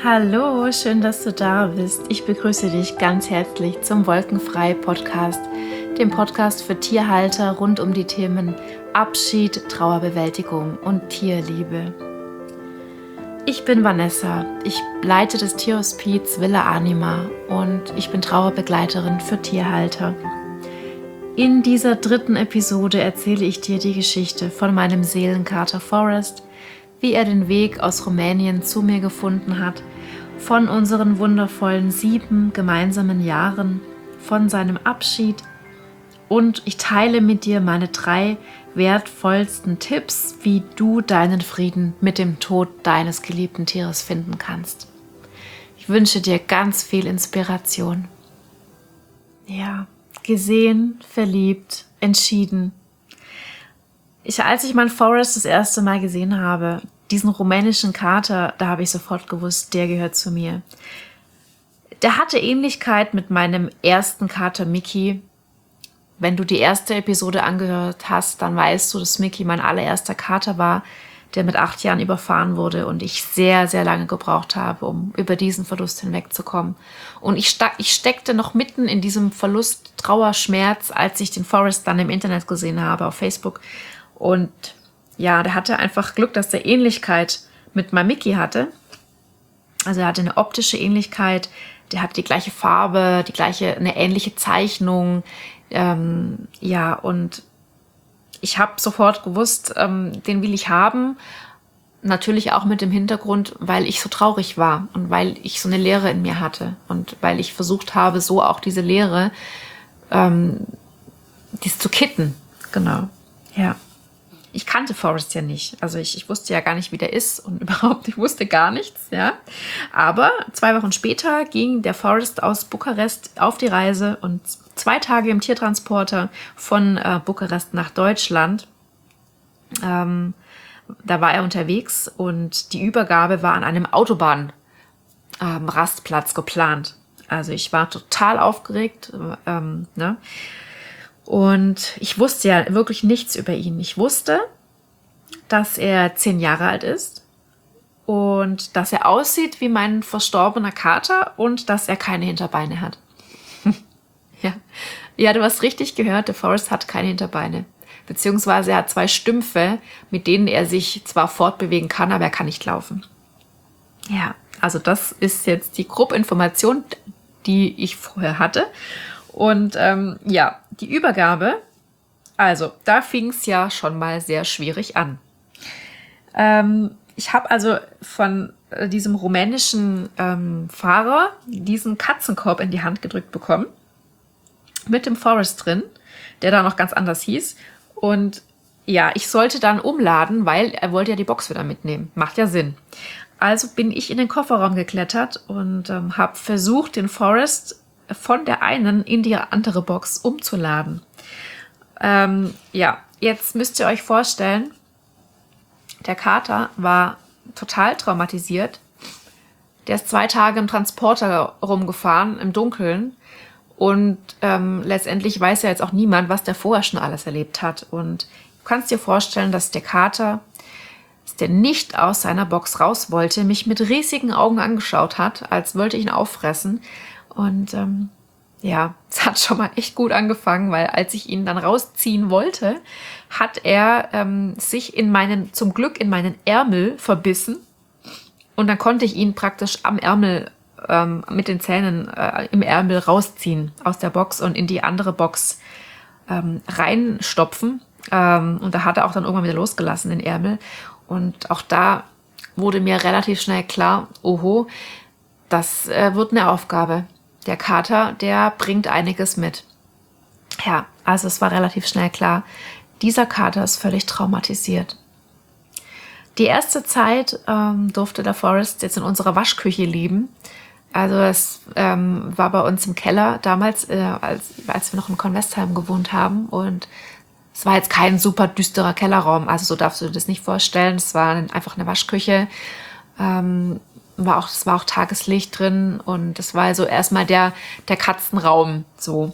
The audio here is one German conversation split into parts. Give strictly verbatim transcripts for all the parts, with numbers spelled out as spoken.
Hallo, schön, dass du da bist. Ich begrüße dich ganz herzlich zum Wolkenfrei-Podcast, dem Podcast für Tierhalter rund um die Themen Abschied, Trauerbewältigung und Tierliebe. Ich bin Vanessa, ich leite das Tierhospiz Villa Anima und ich bin Trauerbegleiterin für Tierhalter. In dieser dritten Episode erzähle ich dir die Geschichte von meinem Seelenkater Forrest, wie er den Weg aus Rumänien zu mir gefunden hat, von unseren wundervollen sieben gemeinsamen Jahren, von seinem Abschied und ich teile mit dir meine drei wertvollsten Tipps, wie du deinen Frieden mit dem Tod deines geliebten Tieres finden kannst. Ich wünsche dir ganz viel Inspiration. Ja, gesehen, verliebt, entschieden. Ich, als ich meinen Forrest das erste Mal gesehen habe, diesen rumänischen Kater, da habe ich sofort gewusst, der gehört zu mir. Der hatte Ähnlichkeit mit meinem ersten Kater Mickey. Wenn du die erste Episode angehört hast, dann weißt du, dass Mickey mein allererster Kater war, der mit acht Jahren überfahren wurde und ich sehr, sehr lange gebraucht habe, um über diesen Verlust hinwegzukommen. Und ich, sta- ich steckte noch mitten in diesem Verlust, Trauer, Schmerz, als ich den Forrest dann im Internet gesehen habe, auf Facebook. Und ja, der hatte einfach Glück, dass er Ähnlichkeit mit meinem Mickey hatte. Also er hatte eine optische Ähnlichkeit, der hatte die gleiche Farbe, die gleiche, eine ähnliche Zeichnung. Ähm, ja, und ich habe sofort gewusst, ähm, den will ich haben. Natürlich auch mit dem Hintergrund, weil ich so traurig war und weil ich so eine Leere in mir hatte und weil ich versucht habe, so auch diese Leere, ähm, dies zu kitten. Genau, ja. Ich kannte Forrest ja nicht. Also ich, ich wusste ja gar nicht, wie der ist und überhaupt, ich wusste gar nichts, ja. Aber zwei Wochen später ging der Forrest aus Bukarest auf die Reise und zwei Tage im Tiertransporter von äh, Bukarest nach Deutschland. Ähm, da war er unterwegs und die Übergabe war an einem Autobahnrastplatz ähm, geplant. Also ich war total aufgeregt, ähm, ne? Und ich wusste ja wirklich nichts über ihn. Ich wusste, dass er zehn Jahre alt ist und dass er aussieht wie mein verstorbener Kater und dass er keine Hinterbeine hat. ja. ja, du hast richtig gehört, der Forrest hat keine Hinterbeine. Beziehungsweise er hat zwei Stümpfe, mit denen er sich zwar fortbewegen kann, aber er kann nicht laufen. Ja, also das ist jetzt die grobe Information, die ich vorher hatte. Und ähm, ja, die Übergabe, also da fing es ja schon mal sehr schwierig an. Ähm, ich habe also von äh, diesem rumänischen ähm, Fahrer diesen Katzenkorb in die Hand gedrückt bekommen, mit dem Forrest drin, der da noch ganz anders hieß. Und ja, ich sollte dann umladen, weil er wollte ja die Box wieder mitnehmen. Macht ja Sinn. Also bin ich in den Kofferraum geklettert und ähm, habe versucht, den Forrest von der einen in die andere Box umzuladen. Ähm, ja, jetzt müsst ihr euch vorstellen, der Kater war total traumatisiert. Der ist zwei Tage im Transporter rumgefahren, im Dunkeln. Und ähm, letztendlich weiß ja jetzt auch niemand, was der vorher schon alles erlebt hat. Und du kannst dir vorstellen, dass der Kater, dass der nicht aus seiner Box raus wollte, mich mit riesigen Augen angeschaut hat, als wollte ich ihn auffressen. Und ähm, ja, es hat schon mal echt gut angefangen, weil als ich ihn dann rausziehen wollte, hat er ähm, sich in meinen, zum Glück in meinen Ärmel verbissen. Und dann konnte ich ihn praktisch am Ärmel, ähm, mit den Zähnen äh, im Ärmel rausziehen aus der Box und in die andere Box ähm, reinstopfen. Ähm, und da hat er auch dann irgendwann wieder losgelassen, den Ärmel. Und auch da wurde mir relativ schnell klar, oho, das äh, wird eine Aufgabe. Der Kater, der bringt einiges mit. Ja, also es war relativ schnell klar, dieser Kater ist völlig traumatisiert. Die erste Zeit ähm, durfte der Forrest jetzt in unserer Waschküche leben. Also es ähm, war bei uns im Keller damals, äh, als, als wir noch in Convestheim gewohnt haben. Und es war jetzt kein super düsterer Kellerraum, also so darfst du dir das nicht vorstellen. Es war einfach eine Waschküche. Ähm, war auch, es war auch Tageslicht drin und es war so erstmal der, der Katzenraum, so.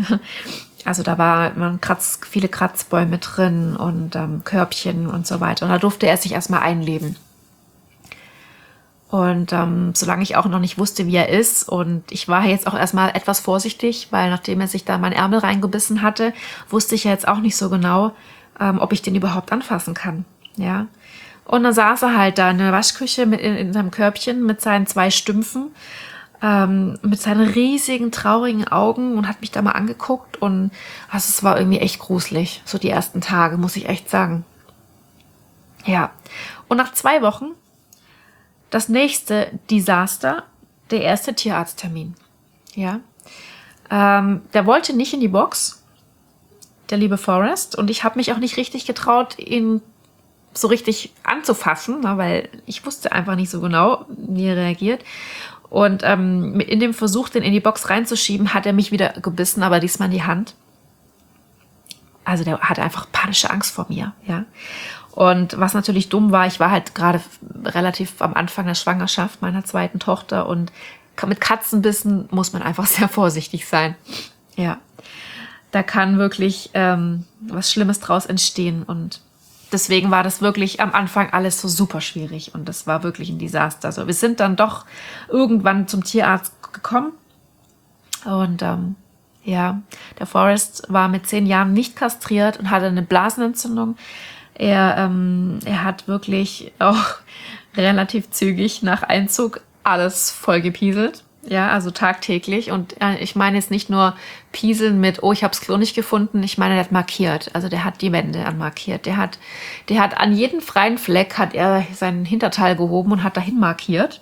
Also da war, waren Kratz, viele Kratzbäume drin und ähm, Körbchen und so weiter. Und da durfte er sich erstmal einleben. Und ähm, solange ich auch noch nicht wusste, wie er ist, und ich war jetzt auch erstmal etwas vorsichtig, weil nachdem er sich da meinen Ärmel reingebissen hatte, wusste ich ja jetzt auch nicht so genau, ähm, ob ich den überhaupt anfassen kann. Ja. Und dann saß er halt da in der Waschküche mit, in, in seinem Körbchen mit seinen zwei Stümpfen, ähm, mit seinen riesigen, traurigen Augen und hat mich da mal angeguckt. Und also es war irgendwie echt gruselig, so die ersten Tage, muss ich echt sagen. Ja. Und nach zwei Wochen das nächste Desaster, der erste Tierarzttermin. Ja, ähm, der wollte nicht in die Box, der liebe Forrest, und ich habe mich auch nicht richtig getraut, ihn so richtig anzufassen, na, weil ich wusste einfach nicht so genau, wie er reagiert. Und ähm, in dem Versuch, den in die Box reinzuschieben, hat er mich wieder gebissen, aber diesmal in die Hand. Also der hatte einfach panische Angst vor mir, ja. Und was natürlich dumm war, ich war halt gerade relativ am Anfang der Schwangerschaft meiner zweiten Tochter und mit Katzenbissen muss man einfach sehr vorsichtig sein. Ja, da kann wirklich ähm, was Schlimmes draus entstehen und deswegen war das wirklich am Anfang alles so super schwierig und das war wirklich ein Desaster. Also wir sind dann doch irgendwann zum Tierarzt gekommen und ähm, ja, der Forrest war mit zehn Jahren nicht kastriert und hatte eine Blasenentzündung. Er, ähm, er hat wirklich auch relativ zügig nach Einzug alles vollgepieselt. Ja, also tagtäglich. Und äh, ich meine jetzt nicht nur pieseln mit, oh, ich habe das Klo nicht gefunden. Ich meine, der hat markiert. Also der hat die Wände anmarkiert. Der hat, der hat an jeden freien Fleck hat er seinen Hinterteil gehoben und hat dahin markiert.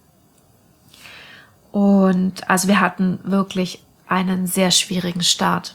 Und also wir hatten wirklich einen sehr schwierigen Start.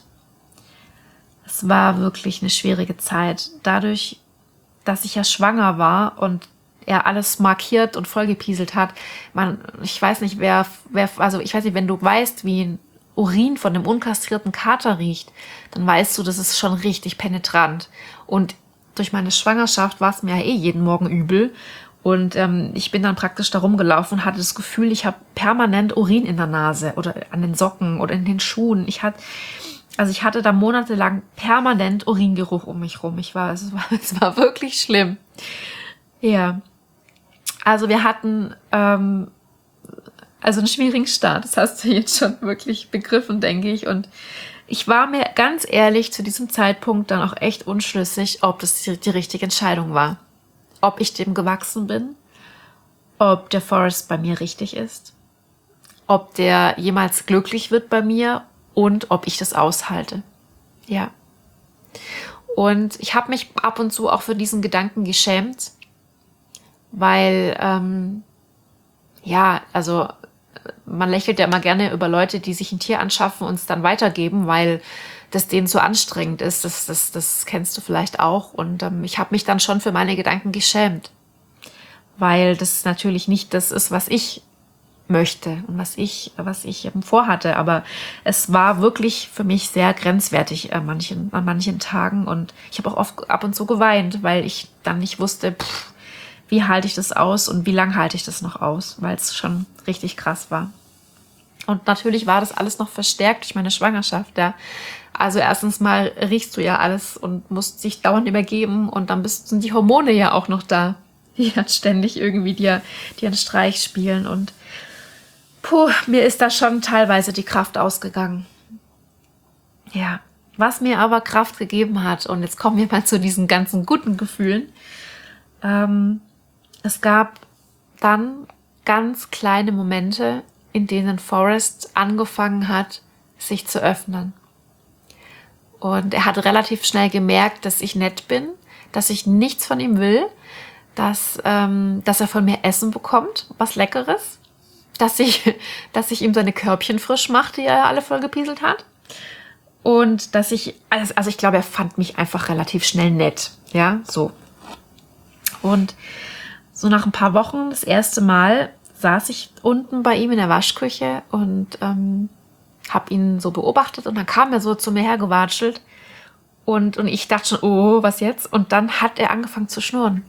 Es war wirklich eine schwierige Zeit. Dadurch, dass ich ja schwanger war und er alles markiert und vollgepieselt hat, man, ich weiß nicht, wer, wer, also ich weiß nicht, wenn du weißt, wie ein Urin von einem unkastrierten Kater riecht, dann weißt du, das ist schon richtig penetrant. Und durch meine Schwangerschaft war es mir ja eh jeden Morgen übel. Und ähm, ich bin dann praktisch da rumgelaufen und hatte das Gefühl, ich habe permanent Urin in der Nase oder an den Socken oder in den Schuhen. Ich hatte Also ich hatte da monatelang permanent Uringeruch um mich rum. Ich war, es war, es war wirklich schlimm. Ja. Also wir hatten ähm, also einen schwierigen Start. Das hast du jetzt schon wirklich begriffen, denke ich. Und ich war mir ganz ehrlich zu diesem Zeitpunkt dann auch echt unschlüssig, ob das die, die richtige Entscheidung war. Ob ich dem gewachsen bin. Ob der Forrest bei mir richtig ist. Ob der jemals glücklich wird bei mir. Und ob ich das aushalte. Ja. Und ich habe mich ab und zu auch für diesen Gedanken geschämt, weil, ähm, ja, also man lächelt ja immer gerne über Leute, die sich ein Tier anschaffen und es dann weitergeben, weil das denen so anstrengend ist. Das, das, das kennst du vielleicht auch. Und ähm, ich habe mich dann schon für meine Gedanken geschämt, weil das natürlich nicht das ist, was ich möchte und was ich, was ich vorhatte. Aber es war wirklich für mich sehr grenzwertig an manchen, an manchen Tagen und ich habe auch oft ab und zu geweint, weil ich dann nicht wusste, pff, wie halte ich das aus und wie lange halte ich das noch aus, weil es schon richtig krass war. Und natürlich war das alles noch verstärkt durch meine Schwangerschaft, ja. Also erstens mal riechst du ja alles und musst dich dauernd übergeben und dann bist, sind die Hormone ja auch noch da, die dann ständig irgendwie dir, dir einen Streich spielen und puh, mir ist da schon teilweise die Kraft ausgegangen. Ja, was mir aber Kraft gegeben hat, und jetzt kommen wir mal zu diesen ganzen guten Gefühlen. Ähm, es gab dann ganz kleine Momente, in denen Forrest angefangen hat, sich zu öffnen. Und er hat relativ schnell gemerkt, dass ich nett bin, dass ich nichts von ihm will, dass, ähm, dass er von mir Essen bekommt, was Leckeres. Dass ich, dass ich ihm seine Körbchen frisch mache, die er alle vollgepieselt hat. Und dass ich, also, also ich glaube, er fand mich einfach relativ schnell nett. Ja, so. Und so nach ein paar Wochen, das erste Mal, saß ich unten bei ihm in der Waschküche und ähm, habe ihn so beobachtet. Und dann kam er so zu mir hergewatschelt. Und, und ich dachte schon, oh, was jetzt? Und dann hat er angefangen zu schnurren.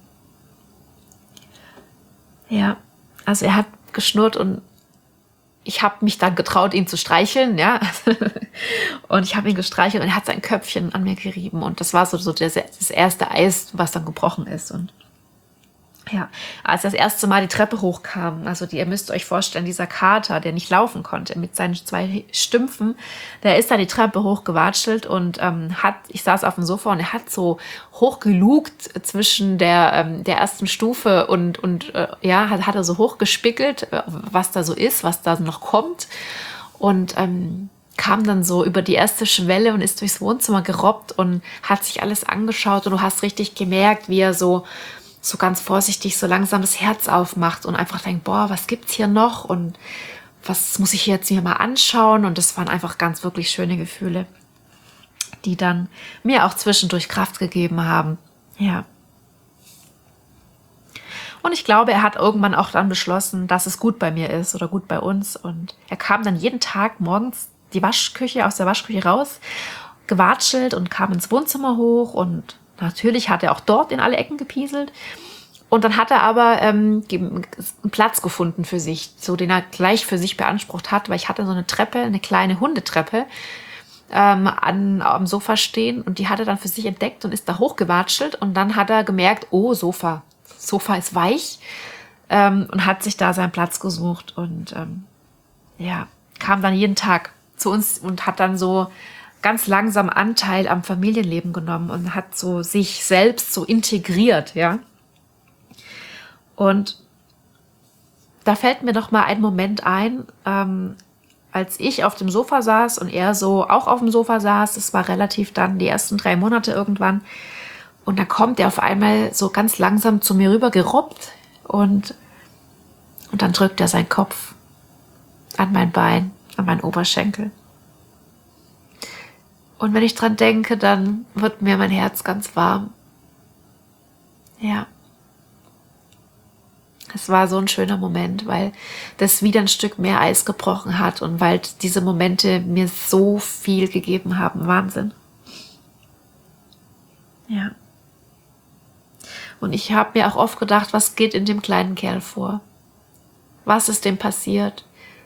Ja, also er hat geschnurrt und ich habe mich dann getraut, ihn zu streicheln, ja. Und ich habe ihn gestreichelt und er hat sein Köpfchen an mir gerieben und das war so, so das, das erste Eis, was dann gebrochen ist. Und Ja, als er das erste Mal die Treppe hochkam, also die, ihr müsst euch vorstellen, dieser Kater, der nicht laufen konnte mit seinen zwei Stümpfen, der ist da die Treppe hochgewatschelt und ähm, hat, ich saß auf dem Sofa und er hat so hochgelugt zwischen der, ähm, der ersten Stufe und, und äh, ja, hat, hat er so hochgespickelt, äh, was da so ist, was da noch kommt und ähm, kam dann so über die erste Schwelle und ist durchs Wohnzimmer gerobbt und hat sich alles angeschaut und du hast richtig gemerkt, wie er so so ganz vorsichtig so langsam das Herz aufmacht und einfach denkt, boah, was gibt's hier noch und was muss ich jetzt mir mal anschauen? Und das waren einfach ganz wirklich schöne Gefühle, die dann mir auch zwischendurch Kraft gegeben haben. Ja. Und ich glaube, er hat irgendwann auch dann beschlossen, dass es gut bei mir ist oder gut bei uns. Und er kam dann jeden Tag morgens die Waschküche aus der Waschküche raus, gewatschelt und kam ins Wohnzimmer hoch und natürlich hat er auch dort in alle Ecken gepieselt. Und dann hat er aber ähm, einen Platz gefunden für sich, so den er gleich für sich beansprucht hat, weil ich hatte so eine Treppe, eine kleine Hundetreppe ähm, an, am Sofa stehen und die hat er dann für sich entdeckt und ist da hochgewatschelt und dann hat er gemerkt, oh, Sofa, Sofa ist weich ähm, und hat sich da seinen Platz gesucht und ähm, ja, kam dann jeden Tag zu uns und hat dann so ganz langsam Anteil am Familienleben genommen und hat so sich selbst so integriert, ja. Und da fällt mir noch mal ein Moment ein, ähm, als ich auf dem Sofa saß und er so auch auf dem Sofa saß, das war relativ dann die ersten drei Monate irgendwann, und dann kommt er auf einmal so ganz langsam zu mir rüber gerobbt und, und dann drückt er seinen Kopf an mein Bein, an meinen Oberschenkel. Und wenn ich dran denke, dann wird mir mein Herz ganz warm. Ja. Es war so ein schöner Moment, weil das wieder ein Stück mehr Eis gebrochen hat und weil diese Momente mir so viel gegeben haben. Wahnsinn. Ja. Und ich habe mir auch oft gedacht, was geht in dem kleinen Kerl vor? Was ist dem passiert?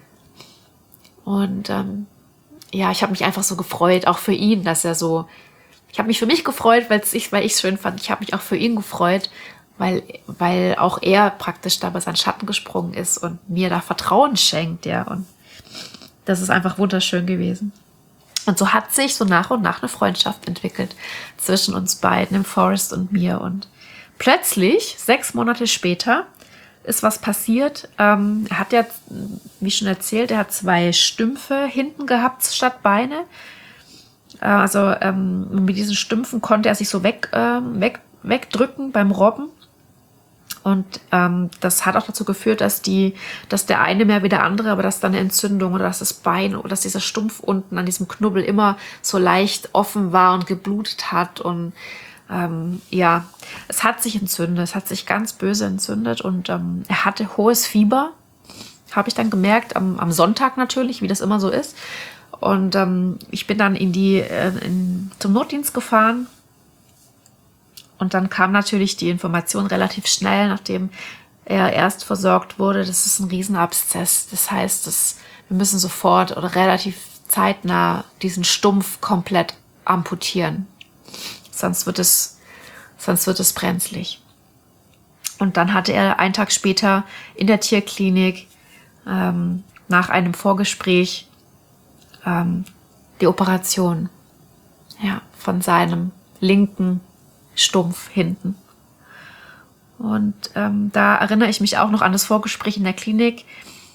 Und ähm, ja, ich habe mich einfach so gefreut, auch für ihn, dass er so, ich habe mich für mich gefreut, weil's ich, weil ich es schön fand. Ich habe mich auch für ihn gefreut, weil, weil auch er praktisch da bei seinen Schatten gesprungen ist und mir da Vertrauen schenkt, ja. Und das ist einfach wunderschön gewesen. Und so hat sich so nach und nach eine Freundschaft entwickelt zwischen uns beiden, dem Forrest und mir. Und plötzlich, sechs Monate später, ist was passiert. Ähm, er hat ja, wie schon erzählt, er hat zwei Stümpfe hinten gehabt statt Beine. Äh, also ähm, mit diesen Stümpfen konnte er sich so weg, äh, weg, wegdrücken beim Robben. Und ähm, das hat auch dazu geführt, dass die, dass der eine mehr wie der andere, aber dass dann eine Entzündung oder dass das Bein oder dass dieser Stumpf unten an diesem Knubbel immer so leicht offen war und geblutet hat. Und Ähm, ja, es hat sich entzündet, es hat sich ganz böse entzündet und ähm, er hatte hohes Fieber, habe ich dann gemerkt, am, am Sonntag natürlich, wie das immer so ist. Und ähm, ich bin dann in die, äh, in, zum Notdienst gefahren und dann kam natürlich die Information relativ schnell, nachdem er erst versorgt wurde, das ist ein Riesenabszess. Das heißt, dass wir müssen sofort oder relativ zeitnah diesen Stumpf komplett amputieren. Sonst wird es, sonst wird es brenzlig. Und dann hatte er einen Tag später in der Tierklinik ähm, nach einem Vorgespräch ähm, die Operation, ja, von seinem linken Stumpf hinten. Und ähm, da erinnere ich mich auch noch an das Vorgespräch in der Klinik.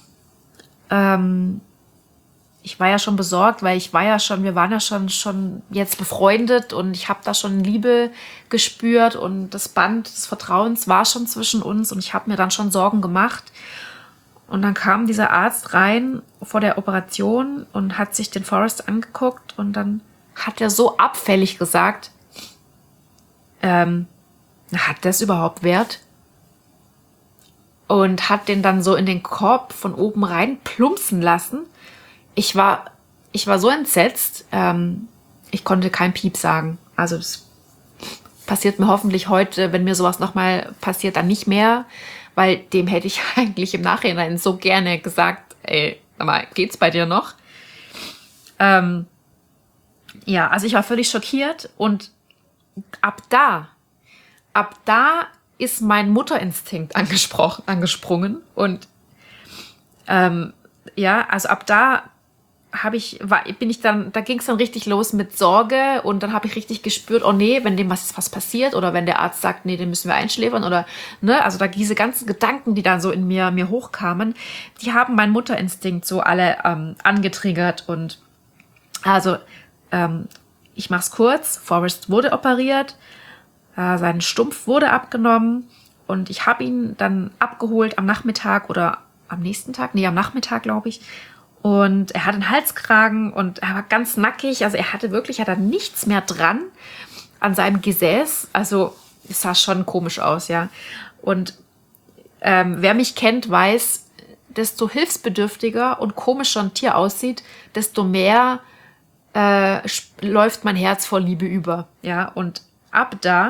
Ähm, Ich war ja schon besorgt, weil ich war ja schon, wir waren ja schon, schon jetzt befreundet und ich habe da schon Liebe gespürt und das Band des Vertrauens war schon zwischen uns und ich habe mir dann schon Sorgen gemacht. Und dann kam dieser Arzt rein vor der Operation und hat sich den Forrest angeguckt und dann hat er so abfällig gesagt, ähm, hat das überhaupt Wert? Und hat den dann so in den Korb von oben rein plumpsen lassen. Ich war, ich war so entsetzt, ähm, ich konnte kein Piep sagen. Also das passiert mir hoffentlich heute, wenn mir sowas nochmal passiert, dann nicht mehr, weil dem hätte ich eigentlich im Nachhinein so gerne gesagt, ey, sag mal, geht's bei dir noch? Ähm, ja, also ich war völlig schockiert und ab da, ab da ist mein Mutterinstinkt angesprochen, angesprungen. Und ähm, ja, also ab da habe ich, war, bin ich dann, da ging es dann richtig los mit Sorge und dann habe ich richtig gespürt, oh nee, wenn dem was, was passiert oder wenn der Arzt sagt, nee, den müssen wir einschläfern oder, ne, also da diese ganzen Gedanken, die dann so in mir, mir hochkamen, die haben meinen Mutterinstinkt so alle ähm, angetriggert und also, ähm, ich mach's kurz, Forrest wurde operiert, äh, sein Stumpf wurde abgenommen und ich habe ihn dann abgeholt am Nachmittag oder am nächsten Tag, nee, am Nachmittag, glaube ich. Und er hat einen Halskragen und er war ganz nackig. Also er hatte wirklich, er hatte nichts mehr dran an seinem Gesäß. Also es sah schon komisch aus, ja. Und ähm, wer mich kennt, weiß, desto hilfsbedürftiger und komischer ein Tier aussieht, desto mehr äh, läuft mein Herz vor Liebe über, ja. Und ab da,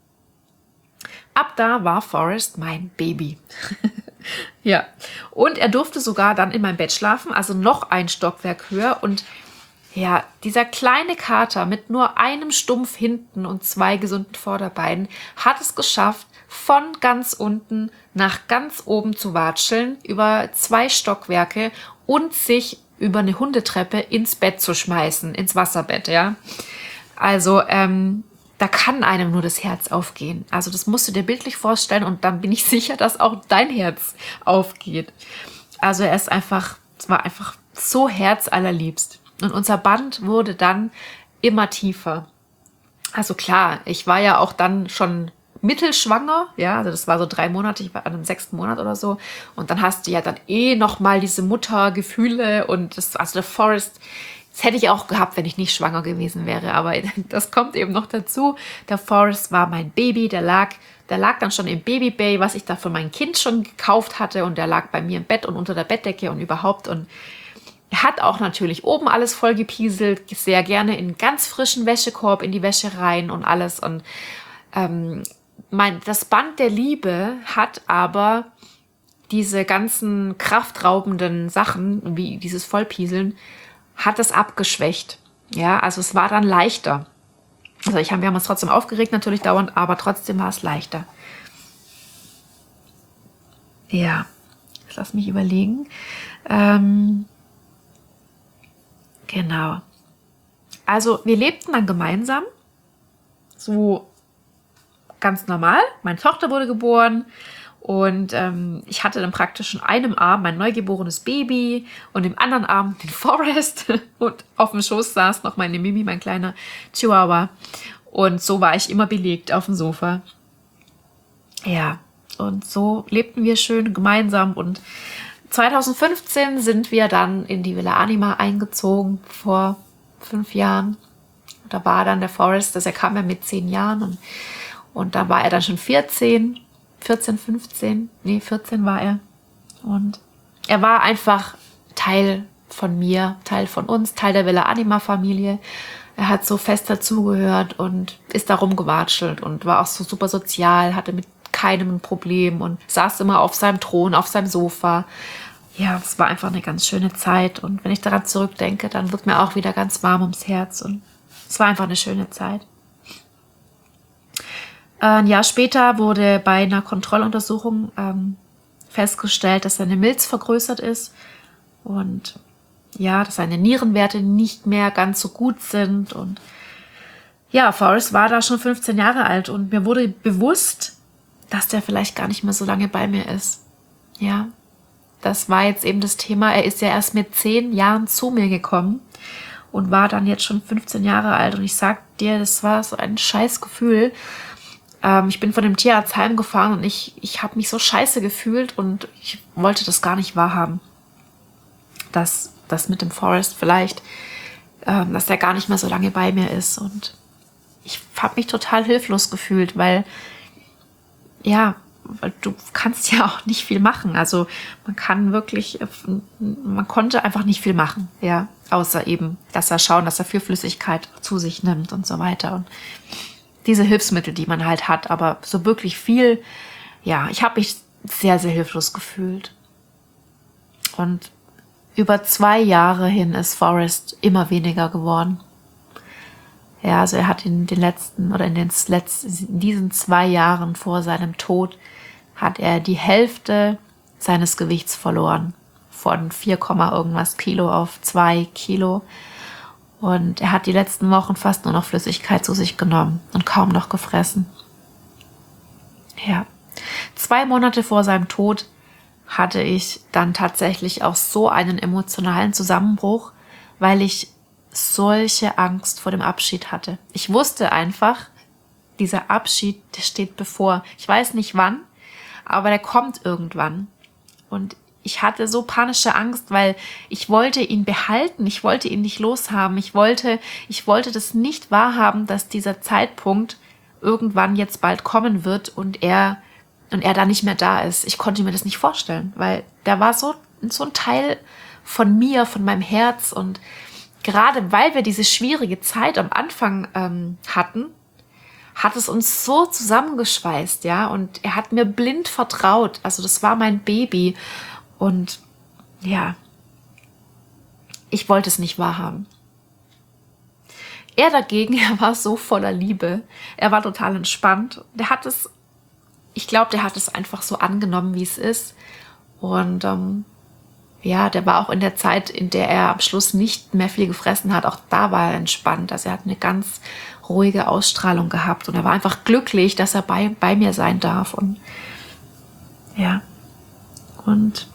ab da war Forrest mein Baby. Ja, und er durfte sogar dann in meinem Bett schlafen, also noch ein Stockwerk höher. Und ja, dieser kleine Kater mit nur einem Stumpf hinten und zwei gesunden Vorderbeinen hat es geschafft, von ganz unten nach ganz oben zu watscheln, über zwei Stockwerke und sich über eine Hundetreppe ins Bett zu schmeißen, ins Wasserbett, ja. Also, ähm, da kann einem nur das Herz aufgehen. Also das musst du dir bildlich vorstellen und dann bin ich sicher, dass auch dein Herz aufgeht. Also er ist einfach, es war einfach so herzallerliebst. Und unser Band wurde dann immer tiefer. Also klar, ich war ja auch dann schon mittelschwanger, ja, also das war so drei Monate, ich war an dem sechsten Monat oder so. Und dann hast du ja dann eh nochmal diese Muttergefühle und das, also der Forrest, das hätte ich auch gehabt, wenn ich nicht schwanger gewesen wäre, aber das kommt eben noch dazu. Der Forrest war mein Baby, der lag, der lag dann schon im Babybay, was ich da für mein Kind schon gekauft hatte und der lag bei mir im Bett und unter der Bettdecke und überhaupt und er hat auch natürlich oben alles voll gepieselt, sehr gerne in ganz frischen Wäschekorb in die Wäsche rein und alles und ähm, mein, das Band der Liebe hat aber diese ganzen kraftraubenden Sachen, wie dieses Vollpieseln, hat es abgeschwächt. Ja, also es war dann leichter. Also ich hab, wir haben uns trotzdem aufgeregt natürlich dauernd, aber trotzdem war es leichter. Ja, jetzt lass mich überlegen. Ähm, genau. Also wir lebten dann gemeinsam, so ganz normal. Meine Tochter wurde geboren. Und ähm, ich hatte dann praktisch in einem Arm mein neugeborenes Baby und im anderen Arm den Forrest. Und auf dem Schoß saß noch meine Mimi, mein kleiner Chihuahua. Und so war ich immer belegt auf dem Sofa. Ja, und so lebten wir schön gemeinsam. Und zwanzig fünfzehn sind wir dann in die Villa Anima eingezogen, vor fünf Jahren. Da war dann der Forrest, also er kam ja mit zehn Jahren. Und, und da war er dann schon vierzehn. vierzehn, fünfzehn, nee, vierzehn war er. Und er war einfach Teil von mir, Teil von uns, Teil der Villa Anima Familie. Er hat so fest dazugehört und ist da rumgewatschelt und war auch so super sozial, hatte mit keinem ein Problem und saß immer auf seinem Thron, auf seinem Sofa. Ja, es war einfach eine ganz schöne Zeit. Und wenn ich daran zurückdenke, dann wird mir auch wieder ganz warm ums Herz. Und es war einfach eine schöne Zeit. Ein Jahr später wurde bei einer Kontrolluntersuchung ähm, festgestellt, dass seine Milz vergrößert ist und ja, dass seine Nierenwerte nicht mehr ganz so gut sind. Und ja, Forrest war da schon fünfzehn Jahre alt und mir wurde bewusst, dass der vielleicht gar nicht mehr so lange bei mir ist. Ja, das war jetzt eben das Thema. Er ist ja erst mit zehn Jahren zu mir gekommen und war dann jetzt schon fünfzehn Jahre alt. Und ich sag dir, das war so ein scheiß Gefühl. Ich bin von dem Tierarzt heimgefahren und ich, ich habe mich so scheiße gefühlt und ich wollte das gar nicht wahrhaben. Dass das mit dem Forrest vielleicht, ähm, dass der gar nicht mehr so lange bei mir ist. Und ich habe mich total hilflos gefühlt, weil, ja, weil du kannst ja auch nicht viel machen. Also man kann wirklich, man konnte einfach nicht viel machen, ja, außer eben, dass er schauen, dass er viel Flüssigkeit zu sich nimmt und so weiter. Und diese Hilfsmittel, die man halt hat, aber so wirklich viel, ja, ich habe mich sehr, sehr hilflos gefühlt. Und über zwei Jahre hin ist Forrest immer weniger geworden. Ja, also er hat in den letzten oder in den letzten, in diesen zwei Jahren vor seinem Tod hat er die Hälfte seines Gewichts verloren. Von vier, irgendwas Kilo auf zwei Kilo. Und er hat die letzten Wochen fast nur noch Flüssigkeit zu sich genommen und kaum noch gefressen. Ja. Zwei Monate vor seinem Tod hatte ich dann tatsächlich auch so einen emotionalen Zusammenbruch, weil ich solche Angst vor dem Abschied hatte. Ich wusste einfach, dieser Abschied, der steht bevor. Ich weiß nicht wann, aber der kommt irgendwann. Und ich hatte so panische Angst, weil ich wollte ihn behalten, ich wollte ihn nicht loshaben. Ich wollte, ich wollte das nicht wahrhaben, dass dieser Zeitpunkt irgendwann jetzt bald kommen wird und er, und er da nicht mehr da ist. Ich konnte mir das nicht vorstellen, weil der war so, so ein Teil von mir, von meinem Herz. Und gerade weil wir diese schwierige Zeit am Anfang ähm, hatten, hat es uns so zusammengeschweißt, ja, und er hat mir blind vertraut. Also das war mein Baby und ja, ich wollte es nicht wahrhaben. Er dagegen, er war so voller Liebe, er war total entspannt. Der hat es, ich glaube, der hat es einfach so angenommen, wie es ist. Und ähm, ja, der war auch in der Zeit, in der er am Schluss nicht mehr viel gefressen hat, auch da war er entspannt. Also er hat eine ganz ruhige Ausstrahlung gehabt und er war einfach glücklich, dass er bei, bei mir sein darf. Und ja, und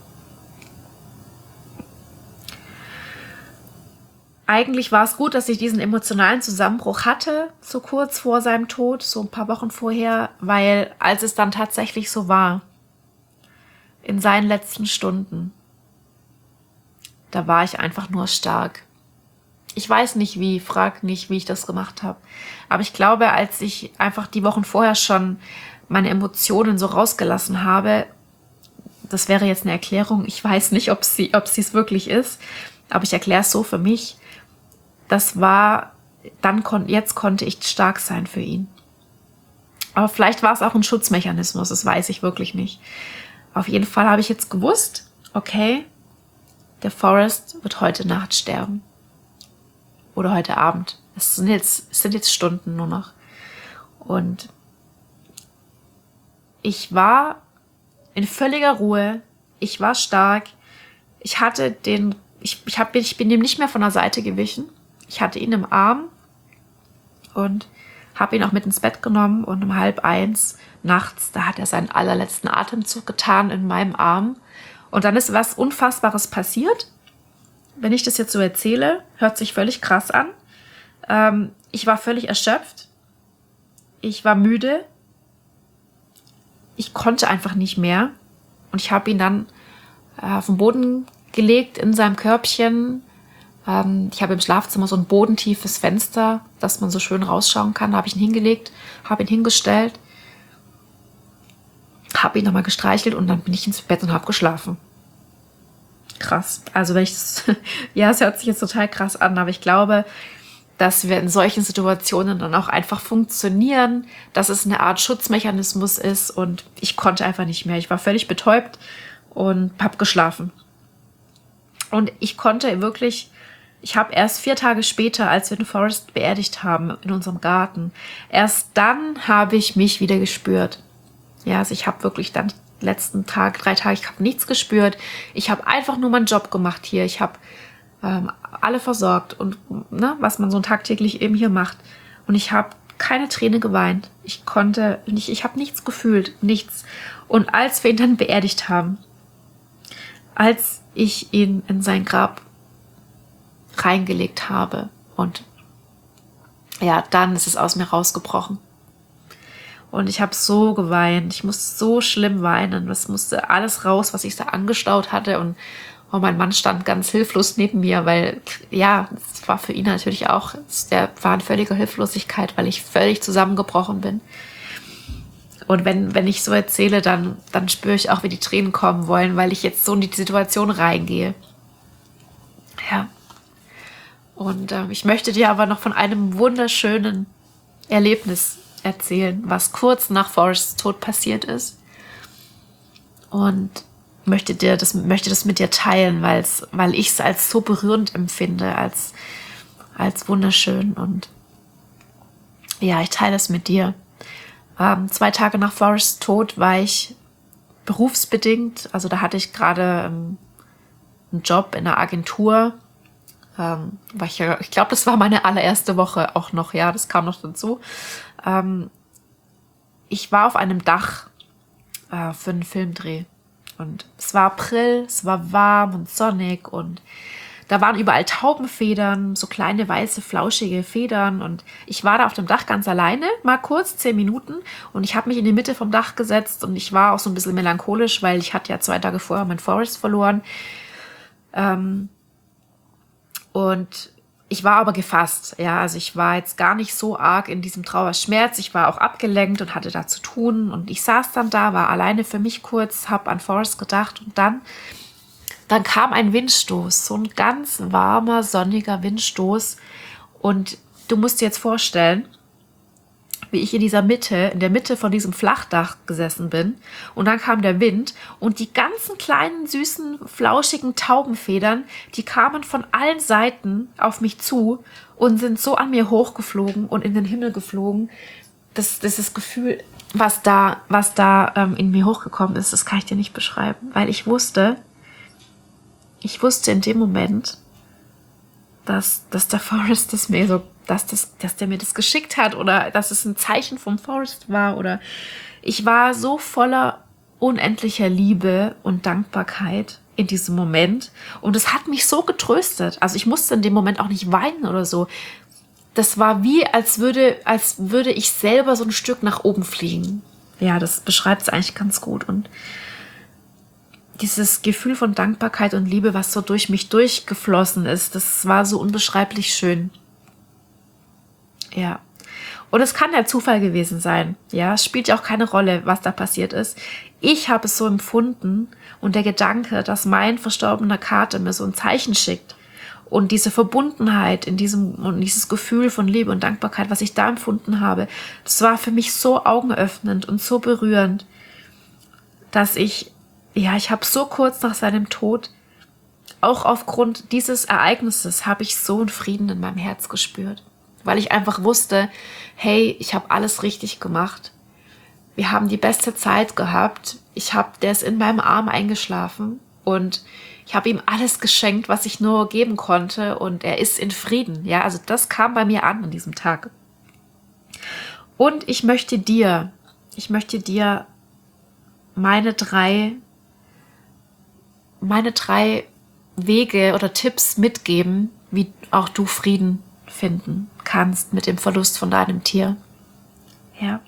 eigentlich war es gut, dass ich diesen emotionalen Zusammenbruch hatte, so kurz vor seinem Tod, so ein paar Wochen vorher, weil als es dann tatsächlich so war, in seinen letzten Stunden, da war ich einfach nur stark. Ich weiß nicht wie, frag nicht, wie ich das gemacht habe. Aber ich glaube, als ich einfach die Wochen vorher schon meine Emotionen so rausgelassen habe, das wäre jetzt eine Erklärung, ich weiß nicht, ob sie, ob sie es wirklich ist, aber ich erkläre es so für mich. Das war, dann kon, jetzt konnte ich stark sein für ihn. Aber vielleicht war es auch ein Schutzmechanismus, das weiß ich wirklich nicht. Auf jeden Fall habe ich jetzt gewusst, okay, der Forrest wird heute Nacht sterben. Oder heute Abend. Es sind jetzt, es sind jetzt Stunden nur noch. Und ich war in völliger Ruhe. Ich war stark. Ich hatte den, ich, ich, hab, ich bin ihm nicht mehr von der Seite gewichen. Ich hatte ihn im Arm und habe ihn auch mit ins Bett genommen. Und um halb eins nachts, da hat er seinen allerletzten Atemzug getan in meinem Arm. Und dann ist was Unfassbares passiert. Wenn ich das jetzt so erzähle, hört sich völlig krass an. Ähm, ich war völlig erschöpft. Ich war müde. Ich konnte einfach nicht mehr. Und ich habe ihn dann äh, auf den Boden gelegt in seinem Körbchen. Ähm, ich habe im Schlafzimmer so ein bodentiefes Fenster, dass man so schön rausschauen kann. Da habe ich ihn hingelegt, habe ihn hingestellt, habe ihn nochmal gestreichelt und dann bin ich ins Bett und habe geschlafen. Krass. Also wenn ich das, ja, es hört sich jetzt total krass an, aber ich glaube, dass wir in solchen Situationen dann auch einfach funktionieren, dass es eine Art Schutzmechanismus ist und ich konnte einfach nicht mehr. Ich war völlig betäubt und habe geschlafen. Und ich konnte wirklich, ich habe erst vier Tage später, als wir den Forrest beerdigt haben in unserem Garten, erst dann habe ich mich wieder gespürt. Ja, also ich habe wirklich dann letzten Tag, drei Tage, ich habe nichts gespürt. Ich habe einfach nur meinen Job gemacht hier. Ich habe ähm, alle versorgt und ne, was man so tagtäglich eben hier macht. Und ich habe keine Träne geweint. Ich konnte nicht, ich habe nichts gefühlt, nichts. Und als wir ihn dann beerdigt haben, als ich ihn in sein Grab reingelegt habe und ja, dann ist es aus mir rausgebrochen. Und ich habe so geweint. Ich musste so schlimm weinen. Es musste alles raus, was ich da angestaut hatte. Und oh, mein Mann stand ganz hilflos neben mir, weil, ja, es war für ihn natürlich auch, der war in völliger Hilflosigkeit, weil ich völlig zusammengebrochen bin. Und wenn, wenn ich so erzähle, dann, dann spüre ich auch, wie die Tränen kommen wollen, weil ich jetzt so in die Situation reingehe. Ja. Und äh, ich möchte dir aber noch von einem wunderschönen Erlebnis erzählen, was kurz nach Forrests Tod passiert ist. Und möchte dir das, möchte das mit dir teilen, weil's, weil ich es als so berührend empfinde, als, als wunderschön. Und Ja, ich teile es mit dir. Ähm, zwei Tage nach Forrests Tod war ich berufsbedingt, also da hatte ich gerade ähm, einen Job in einer Agentur. Ähm, war ich ja, ich glaube, das war meine allererste Woche auch noch, ja, das kam noch dazu. Ähm, ich war auf einem Dach äh, für einen Filmdreh. Und es war April, es war warm und sonnig und da waren überall Taubenfedern, so kleine weiße, flauschige Federn. Und ich war da auf dem Dach ganz alleine, mal kurz, zehn Minuten. Und ich habe mich in die Mitte vom Dach gesetzt und ich war auch so ein bisschen melancholisch, weil ich hatte ja zwei Tage vorher meinen Forrest verloren. Ähm, und ich war aber gefasst. Ja, also ich war jetzt gar nicht so arg in diesem Trauerschmerz. Ich war auch abgelenkt und hatte da zu tun. Und ich saß dann da, war alleine für mich kurz, habe an Forrest gedacht und dann... Dann kam ein Windstoß, so ein ganz warmer, sonniger Windstoß. Und du musst dir jetzt vorstellen, wie ich in dieser Mitte, in der Mitte von diesem Flachdach gesessen bin. Und dann kam der Wind und die ganzen kleinen, süßen, flauschigen Taubenfedern, die kamen von allen Seiten auf mich zu und sind so an mir hochgeflogen und in den Himmel geflogen. Das, das ist das Gefühl, was da, was da ähm, in mir hochgekommen ist, das kann ich dir nicht beschreiben, weil ich wusste, Ich wusste in dem Moment, dass, dass der Forrest das mir so, dass, das, dass der mir das geschickt hat oder dass es ein Zeichen vom Forrest war oder ich war so voller unendlicher Liebe und Dankbarkeit in diesem Moment und es hat mich so getröstet. Also ich musste in dem Moment auch nicht weinen oder so. Das war wie, als würde, als würde ich selber so ein Stück nach oben fliegen. Ja, das beschreibt es eigentlich ganz gut und dieses Gefühl von Dankbarkeit und Liebe, was so durch mich durchgeflossen ist, das war so unbeschreiblich schön. Ja. Und es kann ja Zufall gewesen sein. Ja, es spielt ja auch keine Rolle, was da passiert ist. Ich habe es so empfunden und der Gedanke, dass mein verstorbener Kater mir so ein Zeichen schickt und diese Verbundenheit in diesem und dieses Gefühl von Liebe und Dankbarkeit, was ich da empfunden habe, das war für mich so augenöffnend und so berührend, dass ich Ja, ich habe so kurz nach seinem Tod, auch aufgrund dieses Ereignisses, habe ich so einen Frieden in meinem Herz gespürt. Weil ich einfach wusste, hey, ich habe alles richtig gemacht. Wir haben die beste Zeit gehabt. Ich habe, der ist in meinem Arm eingeschlafen und ich habe ihm alles geschenkt, was ich nur geben konnte und er ist in Frieden. Ja, also das kam bei mir an an diesem Tag. Und ich möchte dir, ich möchte dir meine drei meine drei Wege oder Tipps mitgeben, wie auch du Frieden finden kannst mit dem Verlust von deinem Tier. Ja.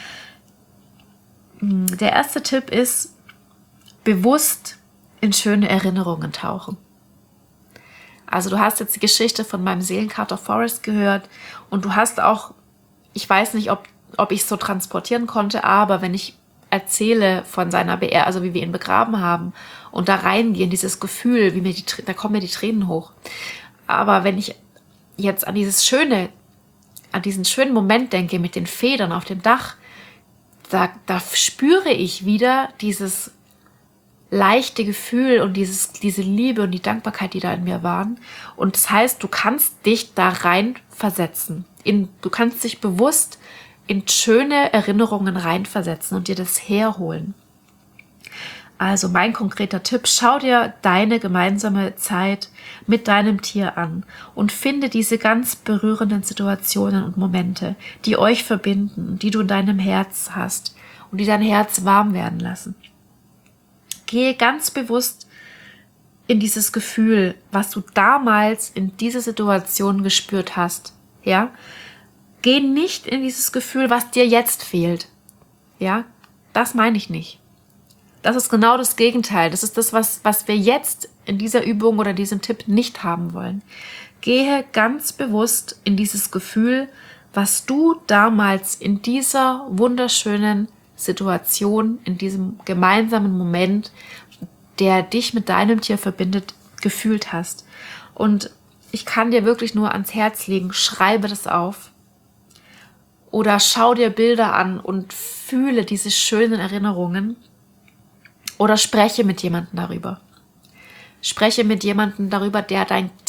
Der erste Tipp ist, bewusst in schöne Erinnerungen tauchen. Also du hast jetzt die Geschichte von meinem Seelenkater Forrest gehört und du hast auch, ich weiß nicht, ob, ob ich es so transportieren konnte, aber wenn ich erzähle von seiner Beerdigung, also wie wir ihn begraben haben und da reingehen, dieses Gefühl, wie mir die, da kommen mir die Tränen hoch. Aber wenn ich jetzt an dieses schöne, an diesen schönen Moment denke mit den Federn auf dem Dach, da, da spüre ich wieder dieses leichte Gefühl und dieses, diese Liebe und die Dankbarkeit, die da in mir waren. Und das heißt, du kannst dich da rein versetzen. In, du kannst dich bewusst in schöne Erinnerungen reinversetzen und dir das herholen. Also mein konkreter Tipp, schau dir deine gemeinsame Zeit mit deinem Tier an und finde diese ganz berührenden Situationen und Momente, die euch verbinden, die du in deinem Herz hast und die dein Herz warm werden lassen. Gehe ganz bewusst in dieses Gefühl, was du damals in dieser Situation gespürt hast, ja? Geh nicht in dieses Gefühl, was dir jetzt fehlt. Ja, das meine ich nicht. Das ist genau das Gegenteil. Das ist das, was, was wir jetzt in dieser Übung oder diesem Tipp nicht haben wollen. Gehe ganz bewusst in dieses Gefühl, was du damals in dieser wunderschönen Situation, in diesem gemeinsamen Moment, der dich mit deinem Tier verbindet, gefühlt hast. Und ich kann dir wirklich nur ans Herz legen, schreibe das auf. Oder schau dir Bilder an und fühle diese schönen Erinnerungen. Oder spreche mit jemandem darüber. Spreche mit jemandem darüber, der dein Tier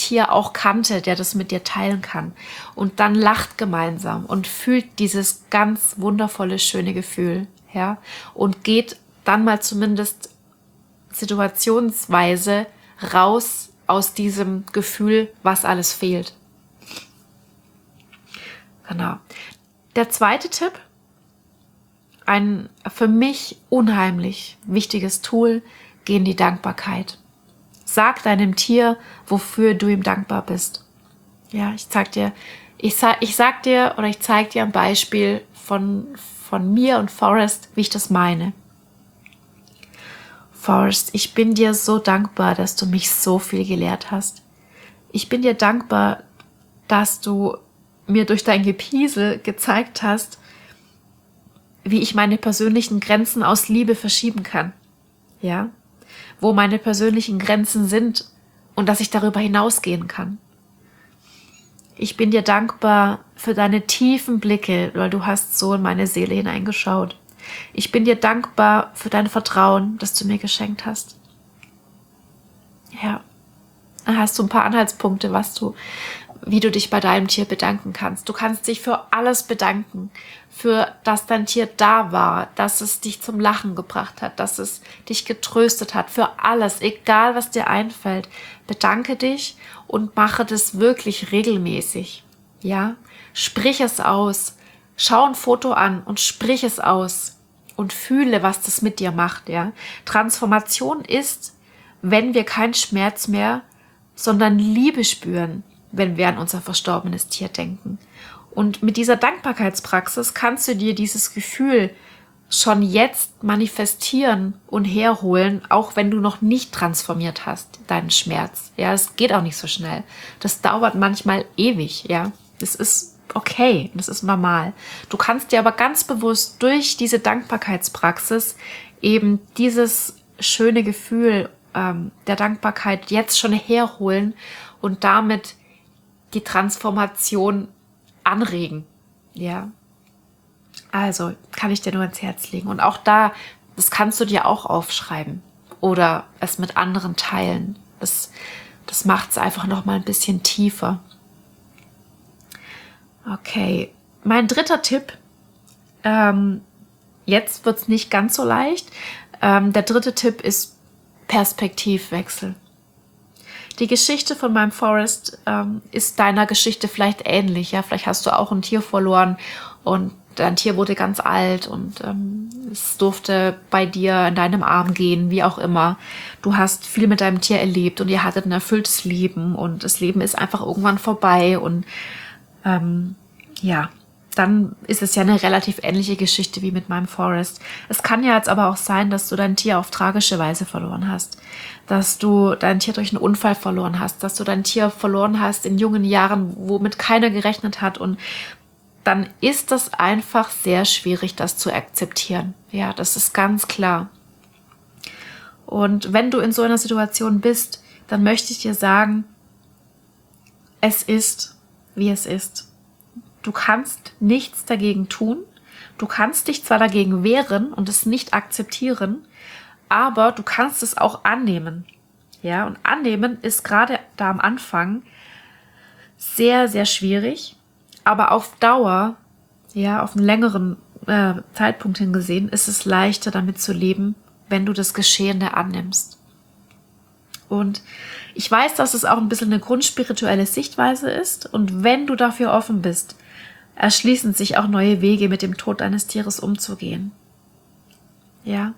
Tier auch kannte, der das mit dir teilen kann. Und dann lacht gemeinsam und fühlt dieses ganz wundervolle, schöne Gefühl, ja, und geht dann mal zumindest situationsweise raus aus diesem Gefühl, was alles fehlt. Genau. Der zweite Tipp, ein für mich unheimlich wichtiges Tool, geh in die Dankbarkeit. Sag deinem Tier, wofür du ihm dankbar bist. Ja, ich sag dir, ich sag, ich sag dir oder ich zeig dir ein Beispiel von, von mir und Forrest, wie ich das meine. Forrest, ich bin dir so dankbar, dass du mich so viel gelehrt hast. Ich bin dir dankbar, dass du mir durch dein Gepiesel gezeigt hast, wie ich meine persönlichen Grenzen aus Liebe verschieben kann. Ja, wo meine persönlichen Grenzen sind und dass ich darüber hinausgehen kann. Ich bin dir dankbar für deine tiefen Blicke, weil du hast so in meine Seele hineingeschaut. Ich bin dir dankbar für dein Vertrauen, das du mir geschenkt hast. Ja, dann hast du ein paar Anhaltspunkte, was du, wie du dich bei deinem Tier bedanken kannst. Du kannst dich für alles bedanken, für dass dein Tier da war, dass es dich zum Lachen gebracht hat, dass es dich getröstet hat, für alles, egal was dir einfällt. Bedanke dich und mache das wirklich regelmäßig. Ja, sprich es aus, schau ein Foto an und sprich es aus und fühle, was das mit dir macht. Ja, Transformation ist, wenn wir keinen Schmerz mehr, sondern Liebe spüren, wenn wir an unser verstorbenes Tier denken. Und mit dieser Dankbarkeitspraxis kannst du dir dieses Gefühl schon jetzt manifestieren und herholen, auch wenn du noch nicht transformiert hast, deinen Schmerz. Ja, es geht auch nicht so schnell. Das dauert manchmal ewig, ja. Das ist okay, das ist normal. Du kannst dir aber ganz bewusst durch diese Dankbarkeitspraxis eben dieses schöne Gefühl ähm, der Dankbarkeit jetzt schon herholen und damit die Transformation anregen, ja. Also, kann ich dir nur ans Herz legen. Und auch da, das kannst du dir auch aufschreiben oder es mit anderen teilen. Das, das macht es einfach noch mal ein bisschen tiefer. Okay, mein dritter Tipp, ähm, jetzt wird es nicht ganz so leicht. Ähm, der dritte Tipp ist Perspektivwechsel. Die Geschichte von meinem Forrest ähm, ist deiner Geschichte vielleicht ähnlich. Ja? Vielleicht hast du auch ein Tier verloren und dein Tier wurde ganz alt und ähm, es durfte bei dir in deinem Arm gehen, wie auch immer. Du hast viel mit deinem Tier erlebt und ihr hattet ein erfülltes Leben und das Leben ist einfach irgendwann vorbei und ähm, ja, dann ist es ja eine relativ ähnliche Geschichte wie mit meinem Forrest. Es kann ja jetzt aber auch sein, dass du dein Tier auf tragische Weise verloren hast, dass du dein Tier durch einen Unfall verloren hast, dass du dein Tier verloren hast in jungen Jahren, womit keiner gerechnet hat, und dann ist das einfach sehr schwierig, das zu akzeptieren. Ja, das ist ganz klar. Und wenn du in so einer Situation bist, dann möchte ich dir sagen, es ist, wie es ist. Du kannst nichts dagegen tun. Du kannst dich zwar dagegen wehren und es nicht akzeptieren, aber du kannst es auch annehmen. Ja, und annehmen ist gerade da am Anfang sehr, sehr schwierig, aber auf Dauer, ja, auf einen längeren äh, Zeitpunkt hingesehen, ist es leichter, damit zu leben, wenn du das Geschehene annimmst. Und ich weiß, dass es auch ein bisschen eine grundspirituelle Sichtweise ist, und wenn du dafür offen bist, erschließen sich auch neue Wege, mit dem Tod deines Tieres umzugehen. Ja.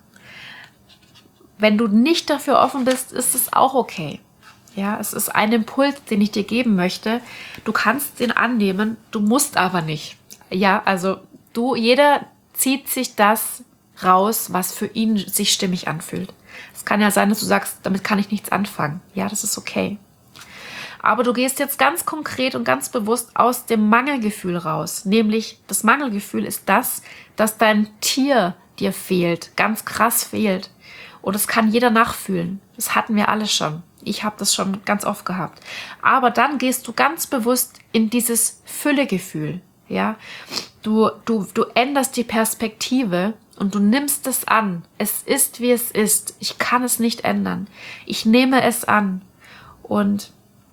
Wenn du nicht dafür offen bist, ist es auch okay. Ja, es ist ein Impuls, den ich dir geben möchte. Du kannst den annehmen, du musst aber nicht. Ja, also du, jeder zieht sich das raus, was für ihn sich stimmig anfühlt. Es kann ja sein, dass du sagst, damit kann ich nichts anfangen. Ja, das ist okay. Aber du gehst jetzt ganz konkret und ganz bewusst aus dem Mangelgefühl raus. Nämlich, das Mangelgefühl ist das, dass dein Tier dir fehlt, ganz krass fehlt. Und das kann jeder nachfühlen. Das hatten wir alle schon. Ich habe das schon ganz oft gehabt. Aber dann gehst du ganz bewusst in dieses Füllegefühl. Ja? Du, du, du änderst die Perspektive und du nimmst es an. Es ist, wie es ist. Ich kann es nicht ändern. Ich nehme es an. Und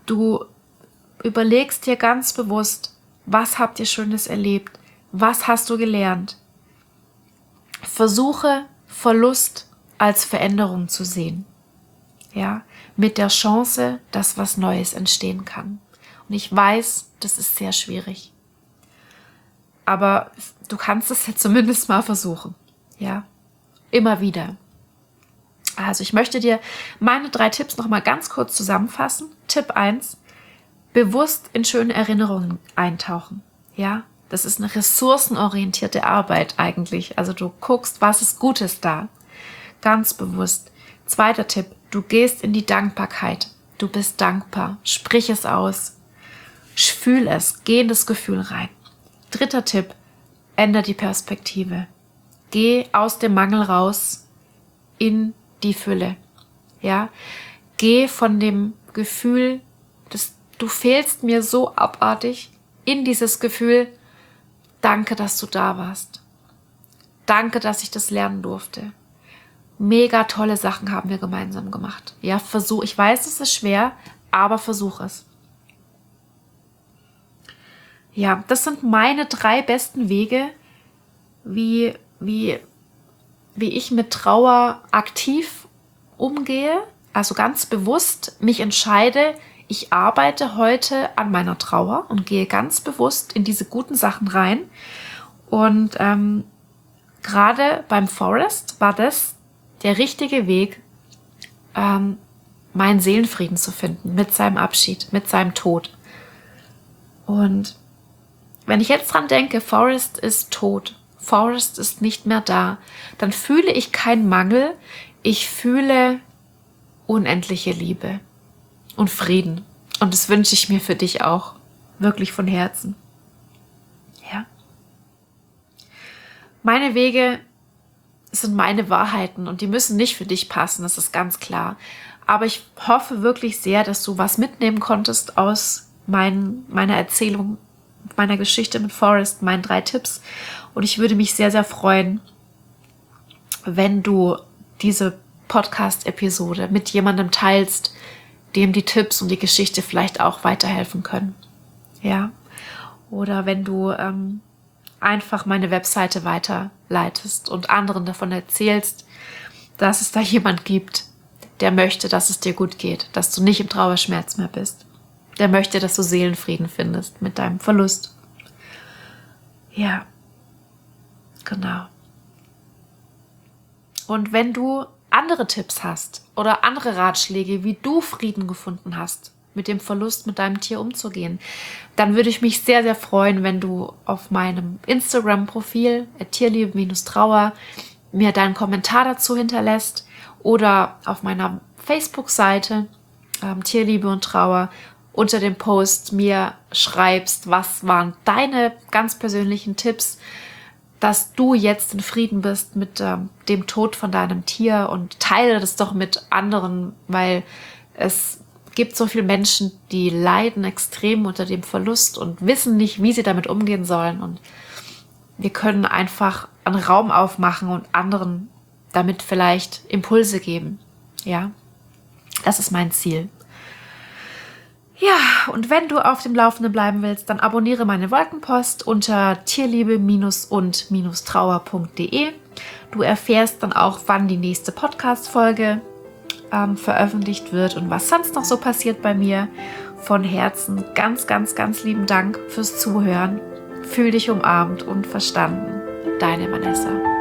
Du überlegst dir ganz bewusst, was habt ihr Schönes erlebt? Was hast du gelernt? Versuche Verlust als Veränderung zu sehen. Ja, mit der Chance, dass was Neues entstehen kann. Und ich weiß, das ist sehr schwierig. Aber du kannst es ja zumindest mal versuchen. Ja, immer wieder. Also ich möchte dir meine drei Tipps noch mal ganz kurz zusammenfassen. Tipp eins, bewusst in schöne Erinnerungen eintauchen. Ja, das ist eine ressourcenorientierte Arbeit eigentlich. Also du guckst, was ist Gutes da. Ganz bewusst. Zweiter Tipp, du gehst in die Dankbarkeit. Du bist dankbar. Sprich es aus. Fühl es. Geh in das Gefühl rein. Dritter Tipp, ändere die Perspektive. Geh aus dem Mangel raus in die Fülle. Ja, geh von dem Gefühl, dass du fehlst mir so abartig, in dieses Gefühl, danke, dass du da warst. Danke, dass ich das lernen durfte. Mega tolle Sachen haben wir gemeinsam gemacht. Ja, versuch, ich weiß, es ist schwer, aber versuch es. Ja, das sind meine drei besten Wege, wie, wie, wie ich mit Trauer aktiv umgehe. Also ganz bewusst mich entscheide, ich arbeite heute an meiner Trauer und gehe ganz bewusst in diese guten Sachen rein. Und ähm, gerade beim Forrest war das der richtige Weg, ähm, meinen Seelenfrieden zu finden mit seinem Abschied, mit seinem Tod. Und wenn ich jetzt dran denke, Forrest ist tot, Forrest ist nicht mehr da, dann fühle ich keinen Mangel, ich fühle unendliche Liebe und Frieden. Und das wünsche ich mir für dich auch, wirklich von Herzen. Ja. Meine Wege sind meine Wahrheiten und die müssen nicht für dich passen, das ist ganz klar. Aber ich hoffe wirklich sehr, dass du was mitnehmen konntest aus mein, meiner Erzählung, meiner Geschichte mit Forrest, meinen drei Tipps. Und ich würde mich sehr, sehr freuen, wenn du diese Podcast-Episode mit jemandem teilst, dem die Tipps und die Geschichte vielleicht auch weiterhelfen können. Ja. Oder wenn du ähm, einfach meine Webseite weiterleitest und anderen davon erzählst, dass es da jemand gibt, der möchte, dass es dir gut geht, dass du nicht im Trauerschmerz mehr bist. Der möchte, dass du Seelenfrieden findest mit deinem Verlust. Ja, genau. Und wenn du andere Tipps hast oder andere Ratschläge, wie du Frieden gefunden hast, mit dem Verlust mit deinem Tier umzugehen, dann würde ich mich sehr, sehr freuen, wenn du auf meinem Instagram-Profil tierliebe-trauer mir deinen Kommentar dazu hinterlässt oder auf meiner Facebook-Seite ähm, Tierliebe und Trauer unter dem Post mir schreibst, was waren deine ganz persönlichen Tipps, dass du jetzt in Frieden bist mit ähm, dem Tod von deinem Tier, und teile das doch mit anderen, weil es gibt so viele Menschen, die leiden extrem unter dem Verlust und wissen nicht, wie sie damit umgehen sollen, und wir können einfach einen Raum aufmachen und anderen damit vielleicht Impulse geben. Ja, das ist mein Ziel. Ja, und wenn du auf dem Laufenden bleiben willst, dann abonniere meine Wolkenpost unter tierliebe und trauer punkt de. Du erfährst dann auch, wann die nächste Podcast-Folge ähm, veröffentlicht wird und was sonst noch so passiert bei mir. Von Herzen ganz, ganz, ganz lieben Dank fürs Zuhören. Fühl dich umarmt und verstanden. Deine Vanessa.